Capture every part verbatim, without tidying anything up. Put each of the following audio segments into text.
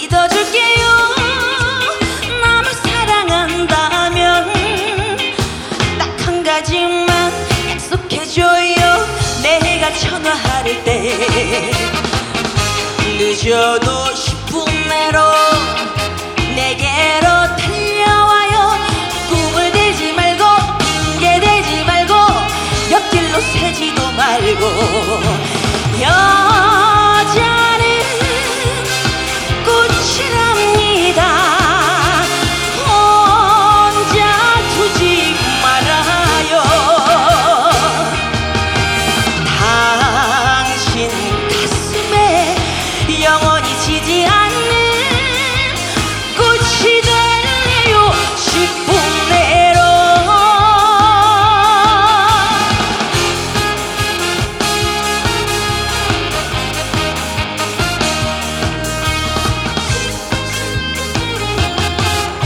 믿어줄게요. 나를 사랑한다면 딱 한 가지만 약속해줘요. 내가 전화할 때 늦어도 십 분 내로 내게로 달려와요. 꿈을 대지 말고 핑계 대지 말고 옆길로 새지도 말고. 여자는 꽃이랍니다. 혼자 두지 말아요. 당신 가슴에 영원히 지지 않는 꽃이 될래요. 십 분 내로.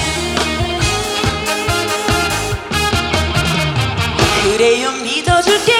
그래요, 믿어줄게.